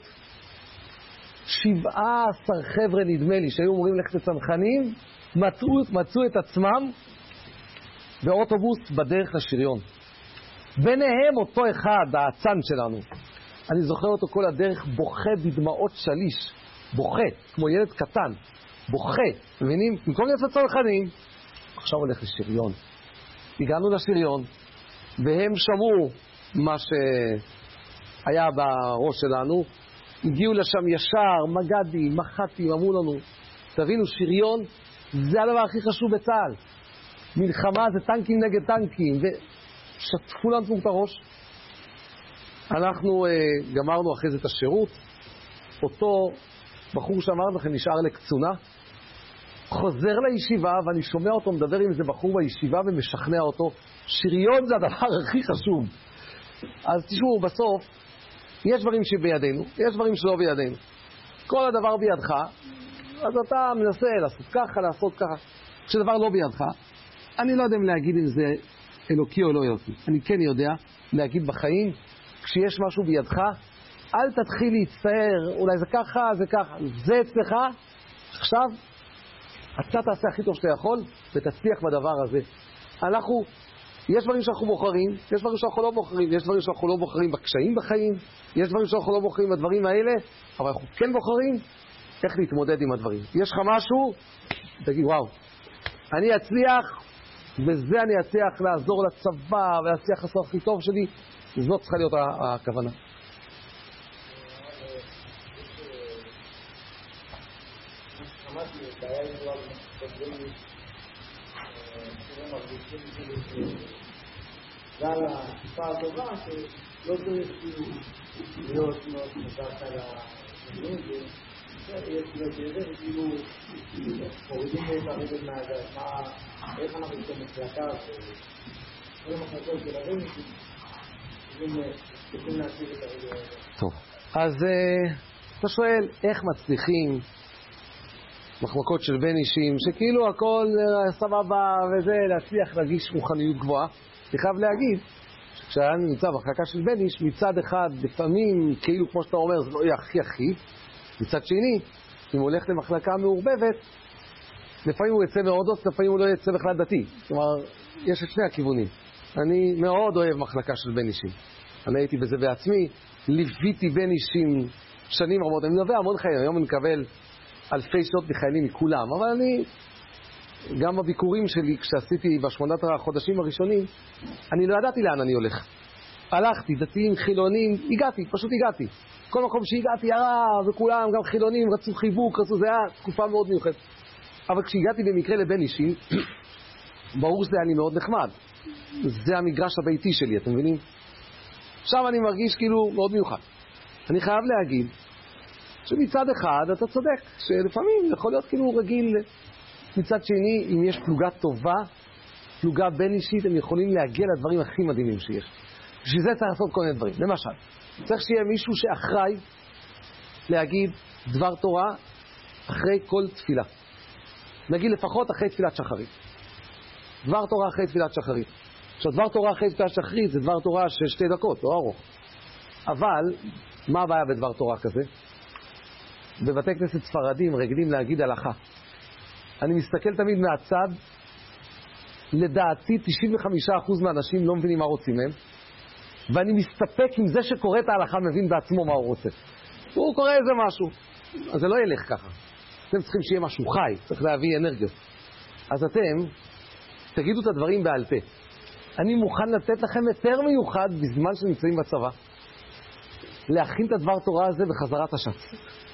שבעה עשר חבר'ה נדמה לי שהיו אומרים ללכת לצנחנים, מצאו, מצאו את עצמם באוטובוס בדרך לשריון. ביניהם אותו אחד, האצן שלנו. אני זוכר אותו כל הדרך בוכה בדמעות שליש. בוכה, כמו ילד קטן. בוכה, מבינים? במקום לצאת צנחנים, עכשיו הולך לשריון. הגענו לשריון, והם שמעו מה שהיה בראש שלנו, הגיעו לשם ישר, מג"דים, מח"טים, אמרו לנו, תבינו, שריון זה הדבר הכי חשוב בצה"ל. מלחמה זה טנקים נגד טנקים, ושטפו לנו את הראש. אנחנו uh, גמרנו אחרי זה את השירות, אותו בחור שאמר לכם נשאר לקצונה, חוזר לישיבה, ואני שומע אותו מדבר עם איזה בחור בישיבה ומשכנע אותו, שריון זה הדבר הכי חשוב. אז תשמעו, בסוף, יש דברים שבידינו, יש דברים שלא בידינו. כל הדבר בידך, אז אתה מנסה לעשות ככה, לעשות ככה. כשדבר לא בידך, אני לא יודע אם להגיד אם זה אלוקי או לא אלוקי. אני כן יודע להגיד בחיים, כשיש משהו בידך, אל תתחיל להצטער, אולי זה ככה, זה ככה. זה אצלך, עכשיו, אתה תעשה הכי טוב שאתה יכול, ותצליח בדבר הזה. אנחנו, יש דברים שאנחנו בוחרים, יש דברים שאנחנו לא בוחרים, יש דברים שאנחנו לא בוחרים בקשיים בחיים, יש דברים שאנחנו לא בוחרים בדברים האלה, אבל אנחנו כן בוחרים איך להתמודד עם הדברים. יש לך משהו, תגיד, וואו, אני אצליח, וזה אני אצליח לעזור לצבא, ולהצליח לעשות הכי טוב שלי, זאת צריכה להיות הכוונה. שמעתי, בעיה עם דבר מדברים, אנחנו מרגישים שזה על התקופה הטובה, שלא צריך להיות מאוד חזק על השינוי, ויש להיות ידע, וכאילו מורידים את הרגל מהגז, איך אנחנו עושים מחלקה, וכל המחלקות של הרמי, צריכים להציב את הרגל הזה. טוב, אז אתה שואל איך מצליחים מחלקות של בן אישים, שכאילו הכל סבבה וזה, להצליח להגיש רוחניות גבוהה. אני חייב להגיד, כשאני נמצא במחלקה של בן איש, מצד אחד, לפעמים, כאילו כמו שאתה אומר, זה לא יהיה הכי הכי, מצד שני, אם הוא הולך למחלקה מעורבבת, לפעמים הוא יצא מאוד דוס, לפעמים הוא לא יצא בכלל דתי. כלומר, יש את שני הכיוונים. אני מאוד אוהב מחלקה של בן אישים. אני הייתי בזה בעצמי, ליוויתי בן אישים שנים רבות, אני מדבר המון חיילים, היום אני מקבל אלפי שעות מחיילים מכולם, אבל אני, גם בביקורים שלי, כשעשיתי בשמונת החודשים הראשונים, אני לא ידעתי לאן אני הולך. הלכתי, דתיים, חילונים, הגעתי, פשוט הגעתי. כל מקום שהגעתי הרב, וכולם, גם חילונים, רצו חיבוק, רצו, זה היה תקופה מאוד מיוחדת. אבל כשהגעתי במקרה לבן אישים, ברור שזה היה לי מאוד נחמד. זה המגרש הביתי שלי, אתם מבינים? עכשיו אני מרגיש כאילו מאוד מיוחד. אני חייב להגיד שמצד אחד אתה צודק, שלפעמים יכול להיות כאילו רגיל. מצד שני, אם יש פלוגה טובה, פלוגה בין אישית, הם יכולים להגיע לדברים הכי מדהימים שיש. בשביל זה צריך לעשות כל מיני דברים. למשל, צריך שיהיה מישהו שאחראי להגיד דבר תורה אחרי כל תפילה. נגיד לפחות אחרי תפילת שחרית. דבר תורה אחרי תפילת שחרית. עכשיו, דבר תורה אחרי תפילת שחרית זה דבר תורה של שתי דקות, לא ארוך. אבל, מה הבעיה בדבר תורה כזה? בבתי כנסת ספרדים רגילים להגיד הלכה. אני מסתכל תמיד מהצד, לדעתי תשעים וחמישה אחוז מהאנשים לא מבינים מה רוצים מהם, ואני מסתפק עם זה שקורא את ההלכה מבין בעצמו מה הוא רוצה. הוא קורא איזה משהו, אז זה לא ילך ככה. אתם צריכים שיהיה משהו חי, צריך להביא אנרגיות. אז אתם תגידו את הדברים בעל פה. אני מוכן לתת לכם יותר מיוחד בזמן שנמצאים בצבא, להכין את הדבר תורה הזה בחזרת השץ.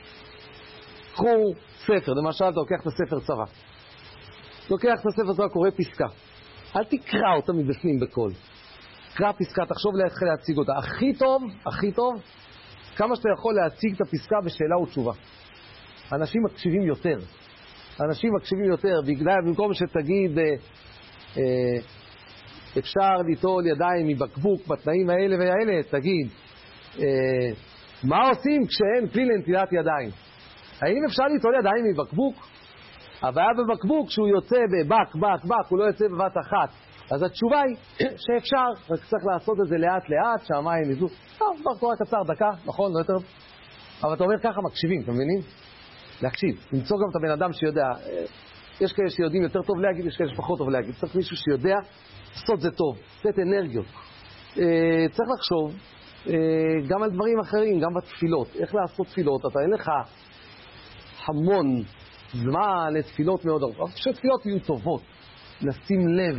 קחו ספר, למשל אתה לוקח את הספר צבא. לוקח את הספר צבא, קורא פסקה. אל תקרא אותה מבפנים בקול. קרא פסקה, תחשוב להתחיל להציג אותה. הכי טוב, הכי טוב, כמה שאתה יכול להציג את הפסקה בשאלה ותשובה. אנשים מקשיבים יותר. אנשים מקשיבים יותר, בגלל, במקום שתגיד, אה, אה, אפשר ליטול ידיים מבקבוק בתנאים האלה והאלה, תגיד, אה, מה עושים כשאין כלי לנטילת ידיים? האם אפשר ליטול ידיים מבקבוק? הבעיה בבקבוק שהוא יוצא בבק, בק, בק, הוא לא יוצא בבת אחת. אז התשובה היא שאפשר, רק צריך לעשות את זה לאט לאט, שהמים יזו. טוב, דבר תורה קצר, דקה, נכון, לא יותר. אבל אתה אומר ככה, מקשיבים, אתם מבינים? להקשיב, למצוא גם את הבן אדם שיודע. יש כאלה שיודעים יותר טוב להגיד, יש כאלה שפחות טוב להגיד. צריך מישהו שיודע, לעשות זה טוב, לתת אנרגיות. צריך לחשוב גם על דברים אחרים, גם בתפילות. איך לעשות תפילות? אתה אין לך המון זמן לתפילות מאוד ארוכות. שתפילות יהיו טובות, לשים לב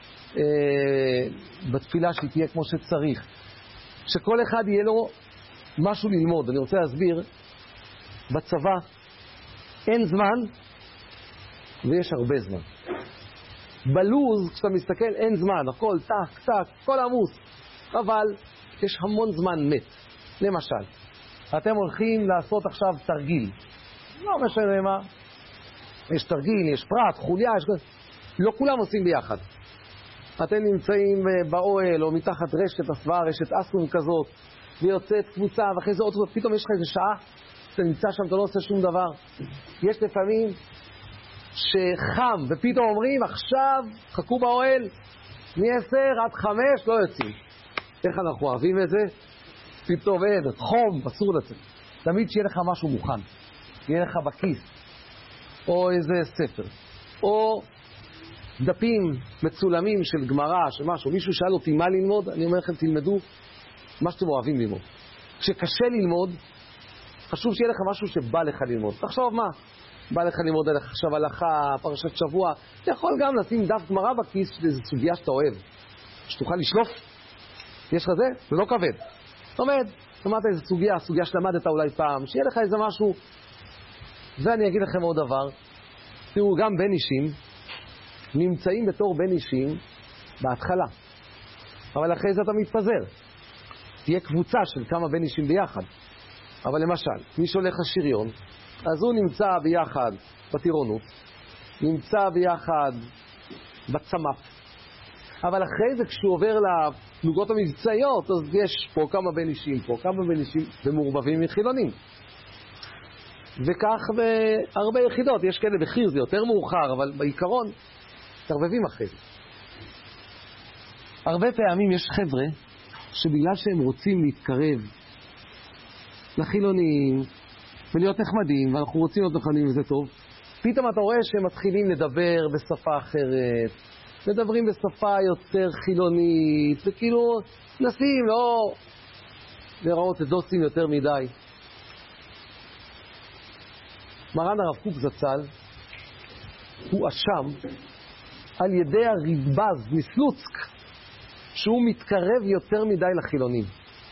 אה, בתפילה שהיא תהיה כמו שצריך. שכל אחד יהיה לו משהו ללמוד. אני רוצה להסביר, בצבא אין זמן ויש הרבה זמן. בלוז, כשאתה מסתכל, אין זמן, הכל טק, טק, הכל עמוס. אבל יש המון זמן מת. למשל, אתם הולכים לעשות עכשיו תרגיל. לא משנה מה. יש תרגיל, יש פרט, חוליה, יש... לא כולם עושים ביחד. אתם נמצאים באוהל או מתחת רשת הסוואה, רשת אסום כזאת, ויוצאת קבוצה, ואחרי זה עוד קבוצה, פתאום יש לך איזה שעה, אתה נמצא שם, אתה לא עושה שום דבר. יש לפעמים שחם, ופתאום אומרים, עכשיו חכו באוהל, מ-עשר עד חמש לא יוצאים. איך אנחנו אוהבים את זה? פתאום אין, חום, אסור לצאת. תמיד שיהיה לך משהו מוכן. יהיה לך בכיס, או איזה ספר, או דפים מצולמים של גמרא, של משהו. מישהו שאל אותי מה ללמוד, אני אומר לכם, תלמדו מה שאתם אוהבים ללמוד. כשקשה ללמוד, חשוב שיהיה לך משהו שבא לך ללמוד. תחשוב מה, בא לך ללמוד עכשיו הלכה, פרשת שבוע, אתה יכול גם לשים דף גמרא בכיס שזו סוגיה שאתה אוהב, שתוכל לשלוף. יש לך זה? זה לא כבד. עומד, למדת איזו סוגיה, סוגיה שלמדת אולי פעם, שיהיה לך איזה משהו. ואני אגיד לכם עוד דבר, תראו, גם בן אישים נמצאים בתור בן אישים בהתחלה, אבל אחרי זה אתה מתפזר. תהיה קבוצה של כמה בן אישים ביחד. אבל למשל, מי שהולך לשריון, אז הוא נמצא ביחד בטירונות, נמצא ביחד בצמ"פ. אבל אחרי זה כשהוא עובר לפלוגות המבצעיות, אז יש פה כמה בן אישים, פה כמה בן אישים, ומעורבבים מחילונים. וכך בהרבה יחידות, יש כאלה בחיר, זה יותר מאוחר, אבל בעיקרון, תרבבים אחרי זה. הרבה פעמים יש חבר'ה, שבגלל שהם רוצים להתקרב לחילונים, ולהיות נחמדים, ואנחנו רוצים להיות נחמדים וזה טוב, פתאום אתה רואה שהם מתחילים לדבר בשפה אחרת, מדברים בשפה יותר חילונית, וכאילו נסים לא לראות את דוסים יותר מדי. מרן הרב קוק זצ"ל הוא אשם על ידי הרדב"ז מסלוצק שהוא מתקרב יותר מדי לחילונים.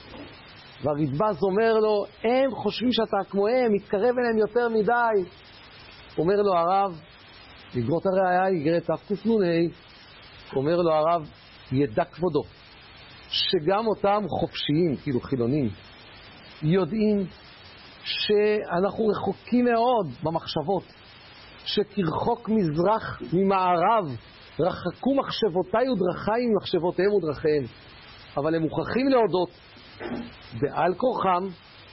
והרדב"ז אומר לו, הם חושבים שאתה כמוהם, מתקרב אליהם יותר מדי. אומר לו הרב, לגרות הראיה, יגרת תקנ"ה, אומר לו הרב, ידע כבודו, שגם אותם חופשיים, כאילו חילונים, יודעים שאנחנו רחוקים מאוד במחשבות, שכרחוק מזרח ממערב, רחקו מחשבותיי ודרכיי ממחשבותיהם ודרכיהם. אבל הם מוכרחים להודות בעל כורחם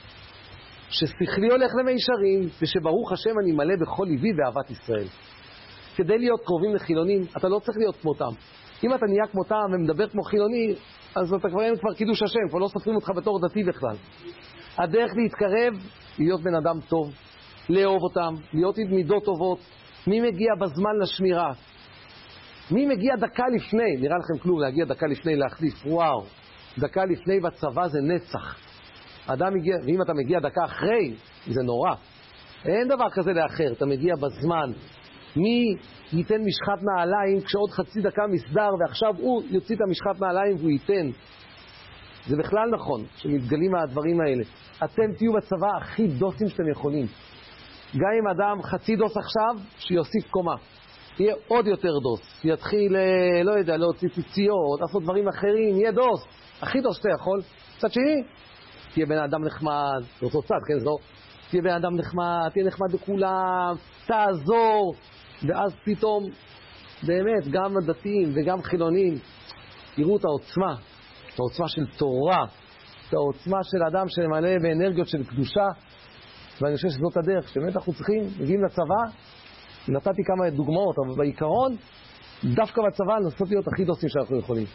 ששכלי הולך למישרים, ושברוך השם אני מלא בכל ליבי באהבת ישראל. כדי להיות קרובים לחילונים אתה לא צריך להיות כמותם. אם אתה נהיה כמותם ומדבר כמו חילוני, אז אתה כבר אין כבר קידוש השם, כבר לא סופרים אותך בתור דתי בכלל. הדרך להתקרב, להיות בן אדם טוב, לאהוב אותם, להיות עם מידות טובות. מי מגיע בזמן לשמירה? מי מגיע דקה לפני? נראה לכם כלום להגיע דקה לפני להחליף, וואו, דקה לפני בצבא זה נצח. אדם מגיע, ואם אתה מגיע דקה אחרי, זה נורא. אין דבר כזה לאחר, אתה מגיע בזמן. מי ייתן משחת נעליים כשעוד חצי דקה מסדר, ועכשיו הוא יוציא את המשחת נעליים והוא ייתן. זה בכלל נכון, שמתגלים מהדברים האלה. אתם תהיו בצבא הכי דוסים שאתם יכולים. גם אם אדם חצי דוס עכשיו, שיוסיף קומה. יהיה עוד יותר דוס. יתחיל, לא יודע, להוציא ציציות, לעשות דברים אחרים, יהיה דוס. הכי דוס שאתה יכול. צד שני, תהיה בן אדם נחמד, באותו צד, כן, זו. תהיה בן אדם נחמד, תהיה נחמד לכולם, תעזור. ואז פתאום, באמת, גם הדתיים וגם חילונים, יראו את העוצמה, את העוצמה של תורה, את העוצמה של אדם שמלא באנרגיות של קדושה, ואני חושב שזאת הדרך, שבאמת אנחנו צריכים, מגיעים לצבא, נתתי כמה דוגמאות, אבל בעיקרון, דווקא בצבא לנסות להיות הכי דוסים שאנחנו יכולים.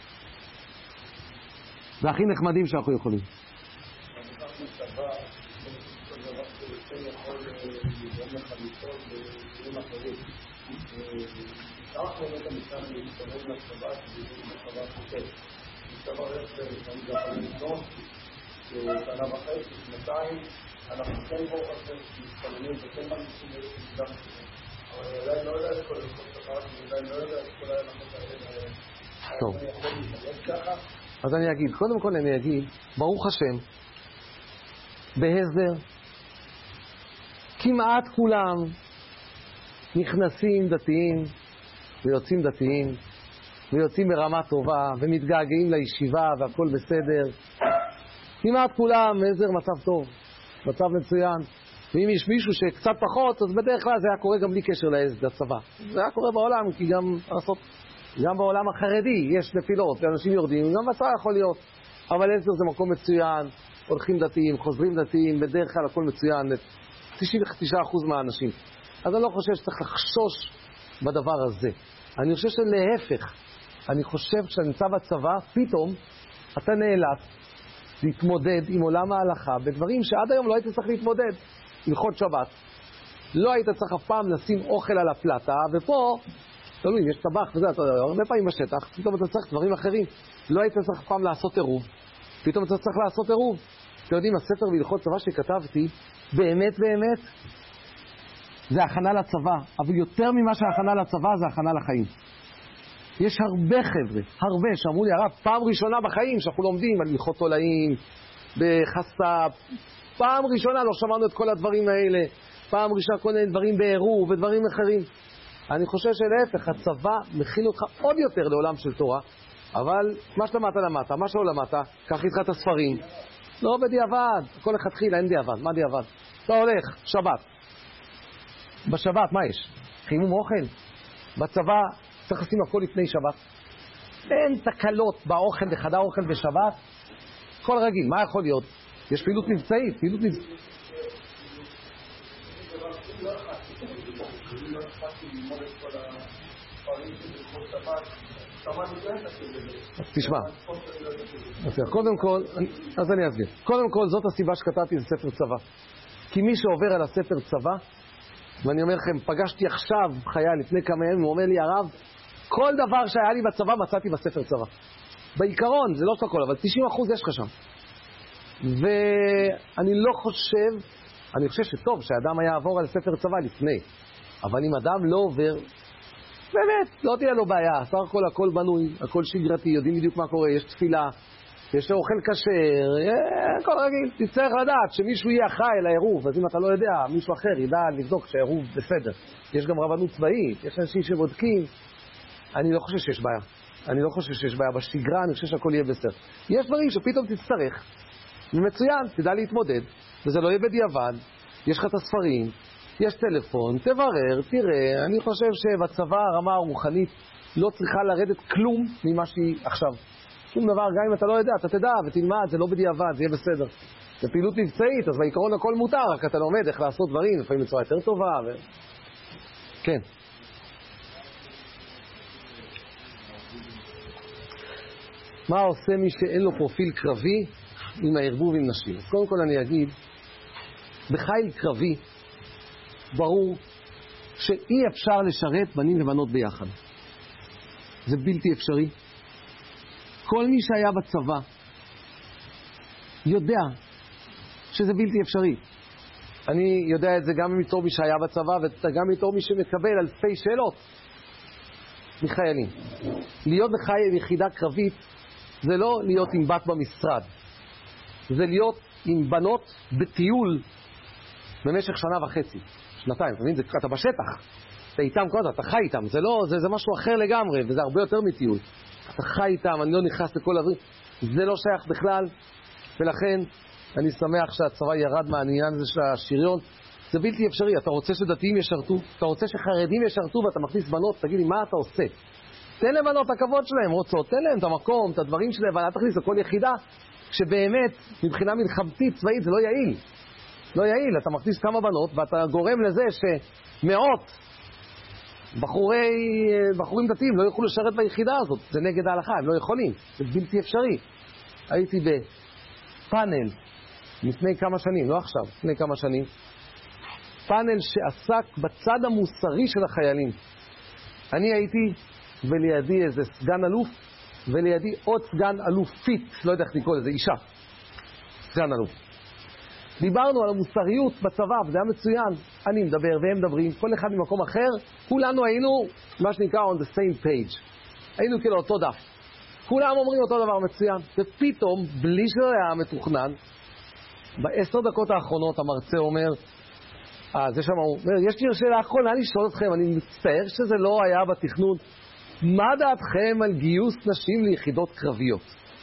והכי נחמדים שאנחנו יכולים. כך באמת המשם להתכונן לצבא, שזה צבא חוקר. צבא רצה, אני גם יכול לבנות, שנה וחצי, שנתיים, אנחנו כן ברוך השם, מתכוננים וכן מרגישים גם אבל אני עדיין לא יודע את כל צבא, אני עדיין לא יודע את כל ההלכות האלה. טוב. אני יכול להתכונן ככה? אז אני אגיד, קודם כל אני אגיד, ברוך השם, בהסדר, כמעט כולם נכנסים דתיים, ויוצאים דתיים, ויוצאים ברמה טובה, ומתגעגעים לישיבה, והכל בסדר. כמעט כולם, איזה מצב טוב, מצב מצוין. ואם יש מישהו שקצת פחות, אז בדרך כלל זה היה קורה גם בלי קשר לצבא. זה היה קורה בעולם, כי גם, לעשות, גם בעולם החרדי יש נפילות, ואנשים יורדים, גם בצבא יכול להיות. אבל הסדר זה מקום מצוין, הולכים דתיים, חוזרים דתיים, בדרך כלל הכל מצוין, תשעים ותשעה אחוז מהאנשים. אז אני לא חושב שצריך לחשוש בדבר הזה. אני חושב שלהפך, אני חושב כשאני נמצא בצבא, פתאום אתה נאלץ להתמודד עם עולם ההלכה בדברים שעד היום לא היית צריך להתמודד. הלכות שבת. לא היית צריך אף פעם לשים אוכל על הפלטה, ופה, תלוי, יש טבח וזה, אתה יודע, הרבה פעמים בשטח, פתאום אתה צריך דברים אחרים. לא היית צריך אף פעם לעשות עירוב, פתאום אתה צריך לעשות עירוב. אתם יודעים, הספר בהלכות צבא שכתבתי, באמת באמת, זה הכנה לצבא, אבל יותר ממה שהכנה לצבא זה הכנה לחיים. יש הרבה חבר'ה, הרבה, שאמרו לי, הרב, פעם ראשונה בחיים שאנחנו לומדים על הלכות תולעים, בחסה, פעם ראשונה לא שמענו את כל הדברים האלה, פעם ראשונה כל מיני דברים בעירוב ודברים אחרים. אני חושב שלהפך, הצבא מכין אותך עוד יותר לעולם של תורה, אבל מה שלמדת למדת, מה שלא למדת, קח איתך את הספרים. לא בדיעבד, הכל אחד תחיל, אין דיעבד, מה דיעבד? אתה הולך, שבת. בשבת, מה יש? חימום אוכל? בצבא צריך לשים הכל לפני שבת. אין תקלות באוכל, בחדר אוכל בשבת. כל רגיל, מה יכול להיות? יש פעילות מבצעית, פעילות מבצעית. תשמע, קודם כל, אז אני אסביר. קודם כל, זאת הסיבה שכתבתי את ספר צבא. כי מי שעובר על הספר צבא, ואני אומר לכם, פגשתי עכשיו חייל לפני כמה ימים, הוא אומר לי, הרב, כל דבר שהיה לי בצבא מצאתי בספר צבא. בעיקרון, זה לא הכל, אבל תשעים אחוז יש לך שם. ואני לא חושב אני חושב שטוב שאדם היה עבור על ספר צבא לפני. אבל אם אדם לא עובר, באמת, לא תהיה לו בעיה. סך הכל הכל בנוי, הכל שגרתי, יודעים בדיוק מה קורה, יש תפילה, יש אוכל כשר, הכל רגיל. תצטרך לדעת שמישהו יהיה אחראי לעירוב, אז אם אתה לא יודע, מישהו אחר ידע לבדוק שהעירוב בסדר. יש גם רבנות צבאית, יש אנשים שבודקים. אני לא חושב שיש בעיה. אני לא חושב שיש בעיה בשגרה, אני חושב שהכל יהיה בסדר. יש דברים שפתאום תצטרך, ומצוין, תדע להתמודד, וזה לא יהיה בדיעבד, יש לך את הספרים, יש טלפון, תברר, תראה, אני חושב שבצבא הרמה הרוחנית לא צריכה לרדת כלום ממה שהיא עכשיו. שום דבר, גם אם אתה לא יודע, אתה תדע ותלמד, זה לא בדיעבד, זה יהיה בסדר. זה פעילות מבצעית, אז בעיקרון הכל מותר, רק אתה לומד איך לעשות דברים, לפעמים בצורה יותר טובה. ו... כן. מה עושה מי שאין לו פרופיל קרבי עם הערבוב עם נשים? אז קודם כל אני אגיד, בחיל קרבי ברור שאי אפשר לשרת בנים ובנות ביחד. זה בלתי אפשרי. כל מי שהיה בצבא יודע שזה בלתי אפשרי. אני יודע את זה גם מתור מי שהיה בצבא וגם מתור מי שמקבל אלפי שאלות מחיילים. להיות בחייל יחידה קרבית זה לא להיות עם בת במשרד. זה להיות עם בנות בטיול במשך שנה וחצי. שנתיים, אתה מבין? זה, אתה בשטח. אתה איתם כל הזמן, אתה חי איתם. זה לא, זה, זה משהו אחר לגמרי, וזה הרבה יותר מטיול. אתה חי איתם, אני לא נכנס לכל הדברים. זה לא שייך בכלל, ולכן אני שמח שהצבא ירד מהעניין הזה של השריון. זה בלתי אפשרי. אתה רוצה שדתיים ישרתו, אתה רוצה שחרדים ישרתו, ואתה מכניס בנות, תגיד לי, מה אתה עושה? תן לבנות את הכבוד שלהם, רוצות, תן להם את המקום, את הדברים שלהם, אבל אל תכניס לכל יחידה, שבאמת, מבחינה מלחמתית צבאית, זה לא יעיל. לא יעיל, אתה מכניס כמה בנות, ואתה גורם לזה שמאות בחורי, בחורים דתיים לא יוכלו לשרת ביחידה הזאת. זה נגד ההלכה, הם לא יכולים. זה בלתי אפשרי. הייתי בפאנל לפני כמה שנים, לא עכשיו, לפני כמה שנים, פאנל שעסק בצד המוסרי של החיילים. אני הייתי ולידי איזה סגן אלוף, ולידי עוד סגן אלופית, לא יודע איך לקרוא לזה, אישה. סגן אלוף. דיברנו על המוסריות בצבא, וזה היה מצוין. אני מדבר והם מדברים, כל אחד ממקום אחר, כולנו היינו, מה שנקרא, on the same page. היינו כאילו אותו דף. כולם אומרים אותו דבר מצוין. ופתאום, בלי שזה היה מתוכנן, בעשר דקות האחרונות המרצה אומר, אה, זה שם הוא אומר, יש לי שאלה אחרונה לשאול אתכם, אני מצטער שזה לא היה בתכנון. מה דעתכם על גיוס נשים ליחידות קרביות?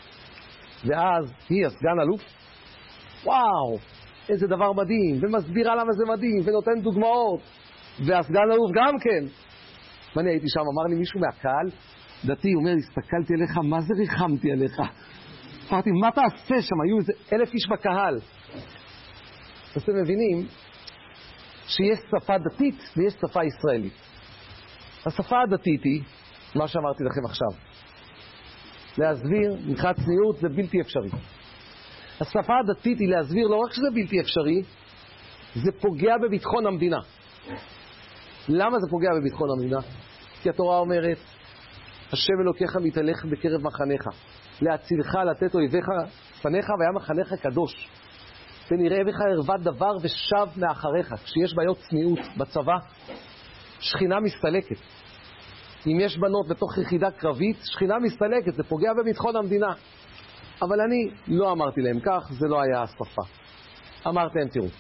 ואז היא, הסגן אלוף, וואו, איזה דבר מדהים, ומסבירה למה זה מדהים, ונותן דוגמאות, והסגן אלוף גם כן. ואני הייתי שם, אמר לי מישהו מהקהל, דתי, הוא אומר, הסתכלתי עליך, מה זה ריחמתי עליך? אמרתי, מה תעשה שם? היו איזה אלף איש בקהל. אז אתם מבינים שיש שפה דתית ויש שפה ישראלית. השפה הדתית היא, מה שאמרתי לכם עכשיו, להסביר, מבחינת צניעות, זה בלתי אפשרי. השפה הדתית היא להסביר לא רק שזה בלתי אפשרי, זה פוגע בביטחון המדינה. למה זה פוגע בביטחון המדינה? כי התורה אומרת, השם אלוקיך מתהלך בקרב מחניך, להצילך, לתת אויביך פניך, והיה מחניך קדוש. ונראה בך ערוות דבר ושב מאחריך. כשיש בעיות צניעות בצבא, שכינה מסתלקת. אם יש בנות בתוך יחידה קרבית, שכינה מסתלקת, זה פוגע בביטחון המדינה. אבל אני לא אמרתי להם כך, זה לא היה השפה. אמרתי להם, תראו,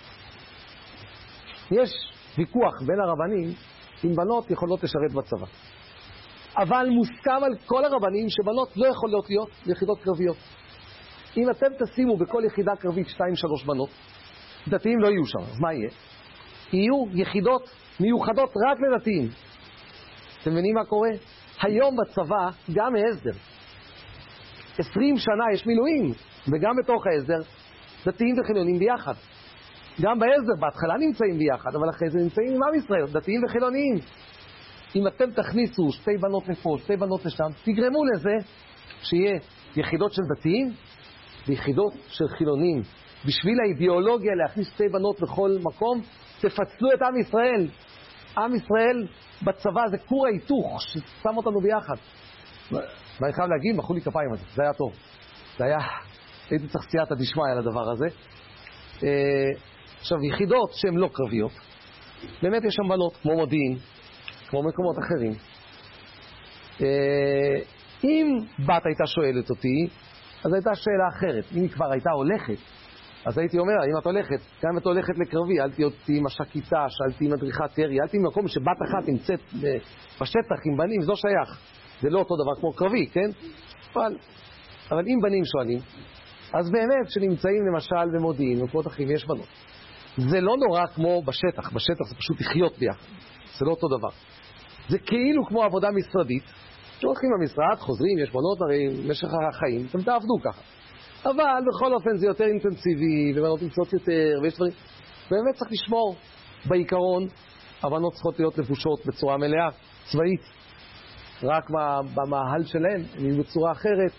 יש ויכוח בין הרבנים אם בנות יכולות לשרת בצבא. אבל מוסכם על כל הרבנים שבנות לא יכולות להיות ביחידות קרביות. אם אתם תשימו בכל יחידה קרבית שתיים שלוש בנות, דתיים לא יהיו שם, אז מה יהיה? יהיו יחידות מיוחדות רק לדתיים. אתם מבינים מה קורה? היום בצבא, גם ההסדר, עשרים שנה יש מילואים, וגם בתוך ההסדר, דתיים וחילונים ביחד. גם בהסדר, בהתחלה נמצאים ביחד, אבל אחרי זה נמצאים עם עם ישראל, דתיים וחילוניים. אם אתם תכניסו שתי בנות לפה, שתי בנות לשם, תגרמו לזה שיהיה יחידות של דתיים ויחידות של חילונים. בשביל האידיאולוגיה להכניס שתי בנות בכל מקום, תפצלו את עם ישראל. עם ישראל בצבא זה כור ההיתוך ששם אותנו ביחד. ואני חייב להגיד, מחאו לי כפיים על זה, זה היה טוב. זה היה, הייתי צריך סייעתא דשמיא על הדבר הזה. עכשיו, יחידות שהן לא קרביות, באמת יש שם בנות, כמו מודיעין, כמו מקומות אחרים. אם בת הייתה שואלת אותי, אז הייתה שאלה אחרת. אם היא כבר הייתה הולכת, אז הייתי אומר, אם את הולכת, גם אם את הולכת לקרבי, אל תהיי אותי מש"קיתה, שאלתי עם מדריכת ירי, אל תהיי במקום שבת אחת נמצאת בשטח עם בנים, זה לא שייך. זה לא אותו דבר כמו קרבי, כן? אבל, אבל אם בנים שואלים, אז באמת שנמצאים למשל במודיעין, במקומות אחרים, יש בנות. זה לא נורא כמו בשטח, בשטח זה פשוט לחיות ביחד, זה לא אותו דבר. זה כאילו כמו עבודה משרדית, שהולכים למשרד, חוזרים, יש בנות, הרי במשך החיים, אתם תעבדו ככה. אבל בכל אופן זה יותר אינטנסיבי, ובנות נמצאות יותר, ויש דברים. באמת צריך לשמור בעיקרון, הבנות צריכות להיות לבושות בצורה מלאה, צבאית. רק במאהל שלהם, בצורה אחרת.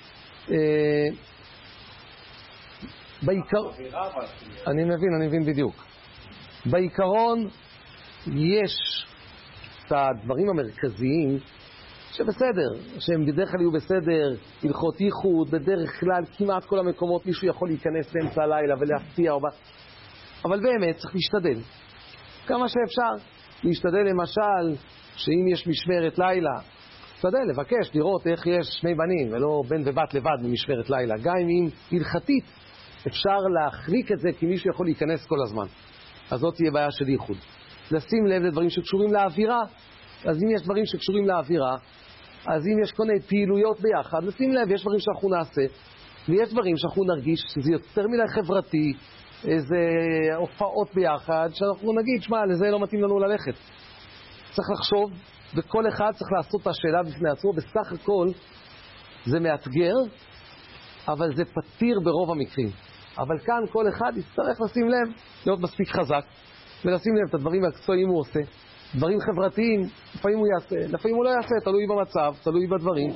בעיקר... אני מבין, אני מבין בדיוק. בעיקרון יש את הדברים המרכזיים שבסדר, שהם בדרך כלל יהיו בסדר, הלכות ייחוד, בדרך כלל כמעט כל המקומות מישהו יכול להיכנס באמצע הלילה ולהפתיע או... אבל באמת צריך להשתדל. כמה שאפשר להשתדל למשל שאם יש משמרת לילה, תשתדל לבקש לראות איך יש שני בנים ולא בן ובת לבד במשמרת לילה. גם אם הלכתית אפשר להחליק את זה כי מישהו יכול להיכנס כל הזמן. אז זאת תהיה בעיה של ייחוד. לשים לב לדברים שקשורים לאווירה. אז אם יש דברים שקשורים לאווירה, אז אם יש כל מיני פעילויות ביחד, לשים לב, יש דברים שאנחנו נעשה, ויש דברים שאנחנו נרגיש שזה יותר מדי חברתי, איזה הופעות ביחד, שאנחנו נגיד, שמה, לזה לא מתאים לנו ללכת. צריך לחשוב, וכל אחד צריך לעשות את השאלה בפני עצמו, בסך הכל זה מאתגר, אבל זה פתיר ברוב המקרים. אבל כאן כל אחד יצטרך לשים לב, להיות מספיק חזק, ולשים לב את הדברים המקצועיים הוא עושה. דברים חברתיים, לפעמים הוא יעשה, לפעמים הוא לא יעשה, תלוי במצב, תלוי בדברים.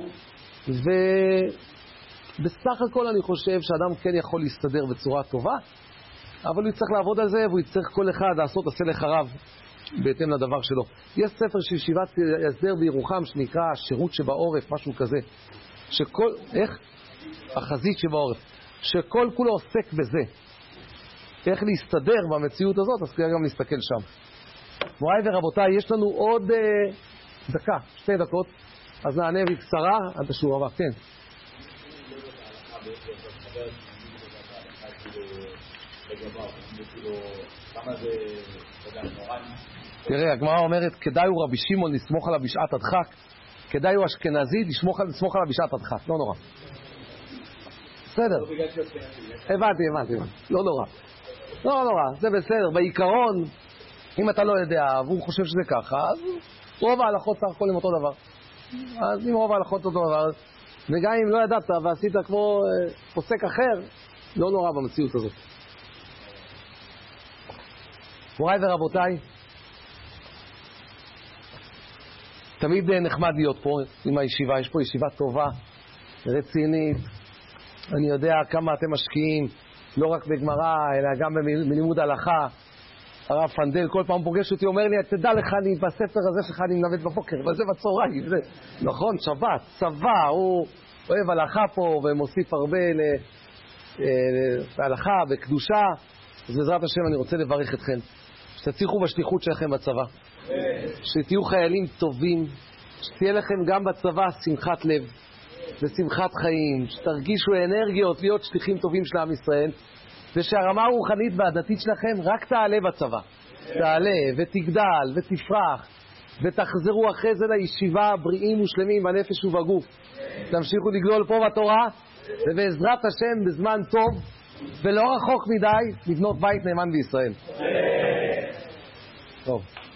ובסך הכל אני חושב שאדם כן יכול להסתדר בצורה טובה, אבל הוא צריך לעבוד על זה, והוא יצטרך כל אחד לעשות עשה לחרב בהתאם לדבר שלו. יש ספר של ישיבת הסדר בירוחם שנקרא השירות שבעורף, משהו כזה. שכל, איך? החזית שבעורף. שכל כולו עוסק בזה. איך להסתדר במציאות הזאת, אז כדאי גם להסתכל שם. מוריי ורבותיי, יש לנו עוד אה, דקה, שתי דקות, אז נענה בקצרה עד השיעור הבא. כן. תראה, הגמרא אומרת, כדאי הוא רבי שמעון לסמוך עליו בשעת הדחק, כדאי הוא אשכנזי לסמוך עליו בשעת הדחק, לא נורא. בסדר. הבנתי, הבנתי, לא נורא. לא נורא, זה בסדר. בעיקרון, אם אתה לא יודע, והוא חושב שזה ככה, אז רוב ההלכות סך הכל עם אותו דבר. אז אם רוב ההלכות אותו דבר, וגם אם לא ידעת ועשית כמו פוסק אחר, לא נורא במציאות הזאת. מוריי ורבותיי, תמיד נחמד להיות פה עם הישיבה, יש פה ישיבה טובה, רצינית, אני יודע כמה אתם משקיעים, לא רק בגמרא, אלא גם בלימוד הלכה. הרב פנדל כל פעם פוגש אותי, אומר לי, תדע לך, אני בספר הזה שלך אני מנווט בבוקר, אבל זה בצהריים, זה נכון, שבת, צבא, הוא אוהב הלכה פה ומוסיף הרבה להלכה וקדושה. אז בעזרת השם אני רוצה לברך אתכם, שתצליחו בשליחות שלכם בצבא, שתהיו חיילים טובים, שתהיה לכם גם בצבא שמחת לב ושמחת חיים, שתרגישו אנרגיות להיות שליחים טובים של עם ישראל, ושהרמה הרוחנית והדתית שלכם רק תעלה בצבא, תעלה ותגדל ותפרח, ותחזרו אחרי זה לישיבה בריאים ושלמים בנפש ובגוף, תמשיכו לגלול פה בתורה, ובעזרת השם בזמן טוב ולא רחוק מדי לבנות בית נאמן בישראל. טוב.